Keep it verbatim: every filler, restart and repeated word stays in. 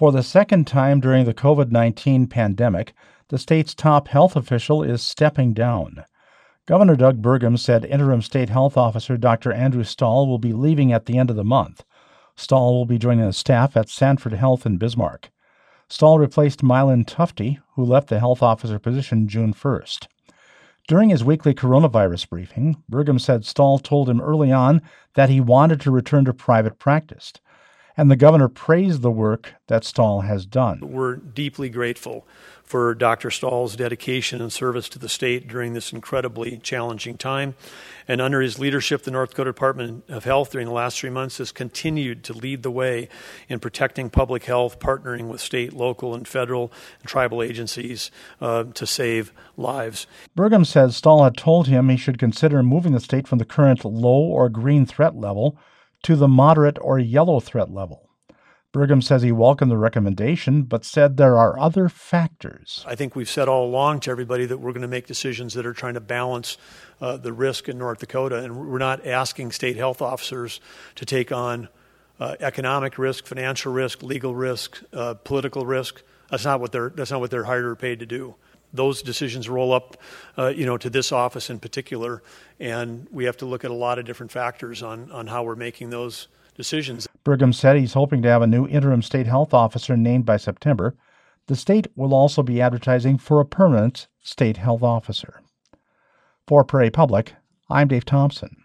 For the second time during the COVID nineteen pandemic, the state's top health official is stepping down. Governor Doug Burgum said interim state health officer Doctor Andrew Stahl will be leaving at the end of the month. Stahl will be joining the staff at Sanford Health in Bismarck. Stahl replaced Mylan Tufte, who left the health officer position June first. During his weekly coronavirus briefing, Burgum said Stahl told him early on that he wanted to return to private practice, and the governor praised the work that Stahl has done. We're deeply grateful for Doctor Stahl's dedication and service to the state during this incredibly challenging time. And under his leadership, the North Dakota Department of Health during the last three months has continued to lead the way in protecting public health, partnering with state, local, and federal and tribal agencies uh, to save lives. Burgum says Stahl had told him he should consider moving the state from the current low or green threat level to the moderate or yellow threat level. Burgum says he welcomed the recommendation, but said there are other factors. I think we've said all along to everybody that we're going to make decisions that are trying to balance uh, the risk in North Dakota, and we're not asking state health officers to take on uh, economic risk, financial risk, legal risk, uh, political risk. That's not what they're. That's not what they're hired or paid to do. Those decisions roll up, uh, you know, to this office in particular, and we have to look at a lot of different factors on on how we're making those decisions. Burgum said he's hoping to have a new interim state health officer named by September. The state will also be advertising for a permanent state health officer. For Prairie Public, I'm Dave Thompson.